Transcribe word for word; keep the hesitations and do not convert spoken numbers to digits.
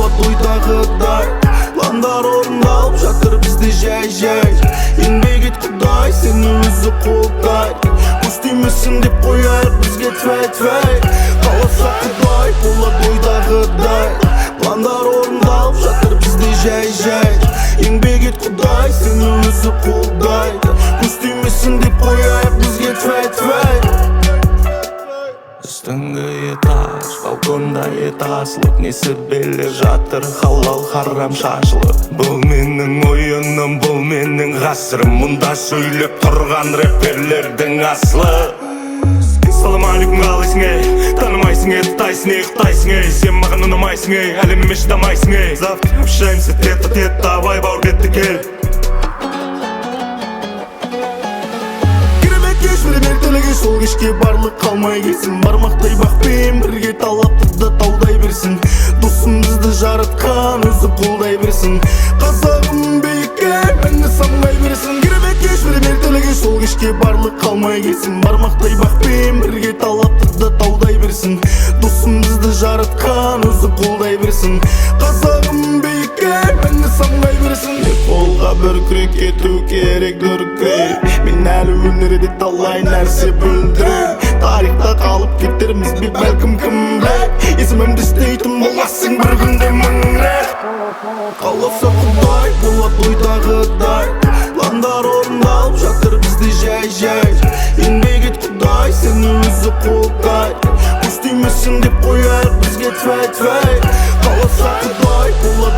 болады ойдағыдай. Пландар орындалып жатыр бізде жай-жай. Еңбек ет Құдай сені өзі қолдайды. Көз тимесін деп қояйық бізге тфәй-тфәй. Қаласа Құдай болады ойдағыдай. Пландар орындалып жатыр бізде жай-жай. Еңбек ет Құдай сені өзі қолдайды. Көз тимесін деп қояйық бізге тфәй-тфәй. Үстіңгі этаж, балконда етасылып несі беле жатыр халал харам шашылып. Бұл менің ойыным, бұл менің ғасырым. Мұнда сөйлеп тұрған рэперлердің аслы. Салам алейкум, қалайсың ей? Танымайсың ей, тайсың ей, құтайсың ей. Сен маған ұнамайсың ей, әлеміме шыдамайсың ей. Завтра общаемся тет-а-тет, давай бауыр бетті кел. Сол кешке барлық қалмай келсін. Бармақтай бақпен бірге талапты да таудай берсін. Досым бізді жаратқан өзі қолдай берсін. Қазағым биікке мәңгі самғай берсін. Керемет кеш бір ертеліге сол кешке барлық қалмай келсін. Бармақтай бақпен бірге талапты да таудай берсін. Досым бізді жаратқан өзі қолдай берсін. Қазағым биікке мәңгі самғай берсін. Қолға бір күрек кету керек дүркірек. Мен әлі өнерде талай нәрсе бүлдірем. Тарихта қалып кетерміз бе бәлкім кім біледі. Есімімді істейтін боласың бір күнде мың рет. Қаласа Құдай болады ойдағыдай. Пландар орындалып жатыр бізде жай-жай. Еңбек ет Құдай сені өзі қолдайды. Көз тимесін деп қояйық бізге тфәй-тфәй. Қаласа Құдай болады